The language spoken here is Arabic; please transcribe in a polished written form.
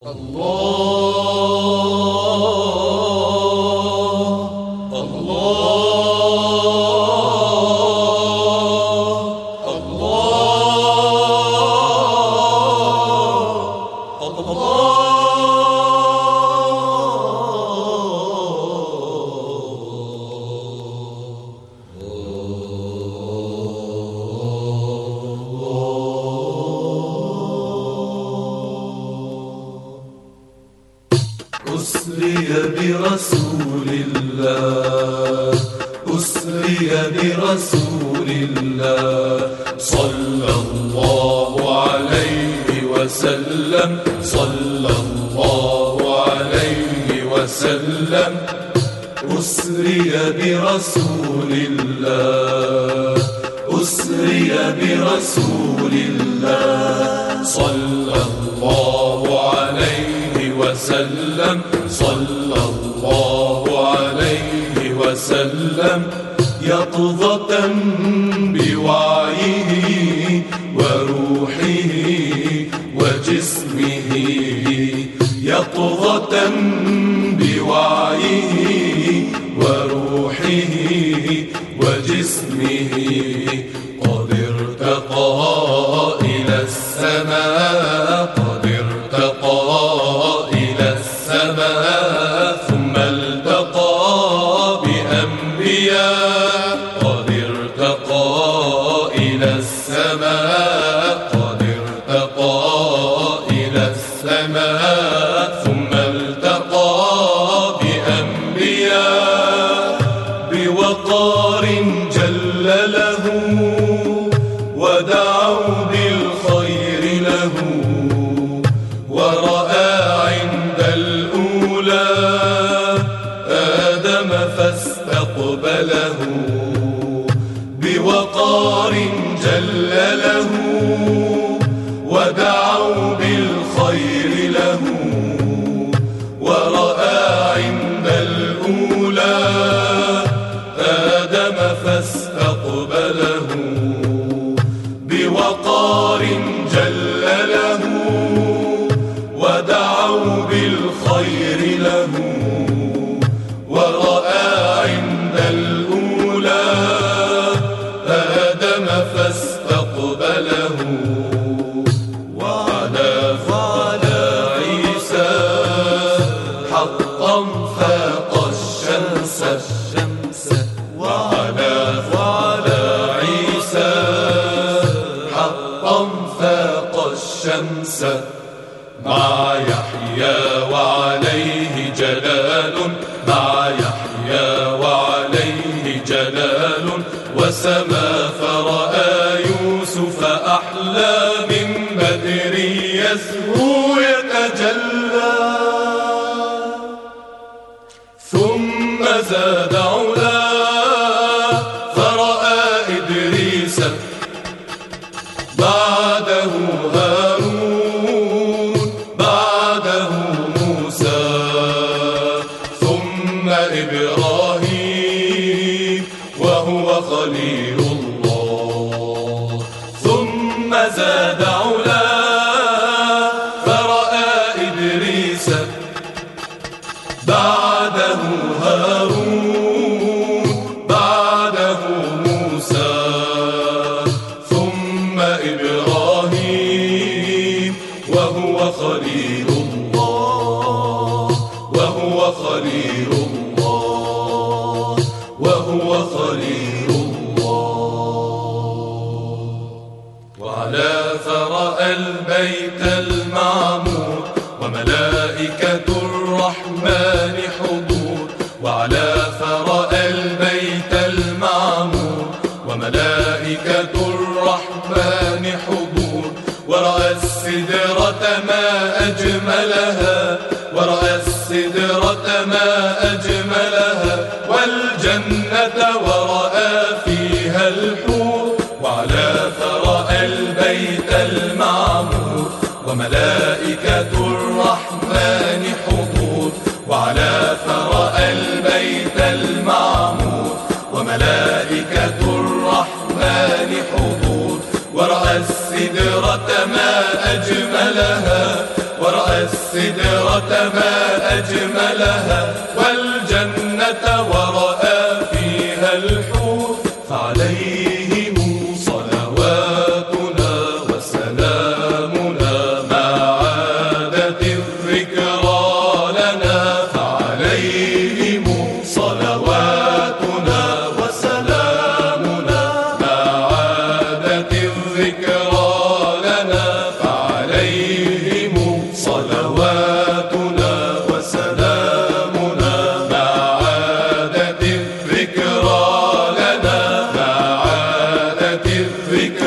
أسري برسول الله، أسري برسول الله، صلى الله عليه وسلم، صلى الله عليه وسلم. أسري برسول الله، أسري برسول الله، صلى الله عليه وسلم، صلى الله عليه وسلم. يقظة بوعيه وروحه وجسمه، يقظة بوعيه وروحه وجسمه. قد ارتقى إلى السماء، قد ارتقى إلى السماء، ثم التقى بأنبياء. قد ارتقى إلى السماء، قد ارتقى إلى السماء، ثم التقى بأنبياء. بوقار جل له ودعوا بالخير له، ورأى عند الأولى آدم فاستقبله. بوقار جل له ودعوا بالخير له، ورأى عند الأولى آدم فاستقبله. بوقار جل له ودعوا بالخير له، ورأى عند الأولى آدم فاستقبله. وعلى عيسى حقا فاق الشمس، وعلى عيسى حقا فاق الشمس. مع يحيى وعليه جلال، مع يحيى وعليه جلال، وسما فرأى يوسف أحلى من بدر يزهو يتجلى. ثم زاد علا فرأى إدريس، بعده هارون، بعده موسى، ثم إبراهيم وهو خليل الله. ثم زاد علا فرأى إدريس، بعده هارون، بعده موسى، ثم إبراهيم وهو خليل الله، وهو خليل الله، وهو خليل الله. وعلى فرأى البيت المعمور وملائكة الرحمن حضور. وعلى فرأى البيت المعمور وملائكة الرحمن حضور. ورأى السدرة ما أجملها، ورأى السدرة ما أجملها، والجنة ورأى فيها الحور. وعلى فرأى البيت المعمور وملائكة الرحمن حضور. وعلى فرأى البيت المعمور وملائكة الرحمن حضور. ورأى السدرة ما أجملها، ورأى السدرة ما أجملها والجنة ورأى فيها الحور فعليهم صلواتنا وسلامنا ما عادت الذكرى لنا فعليهم صلواتنا وسلامنا ما عادت الذكرى لنا فعليهم صلواتنا وسلامنا ما عادت الذكرى لنا ما عادت الذكرى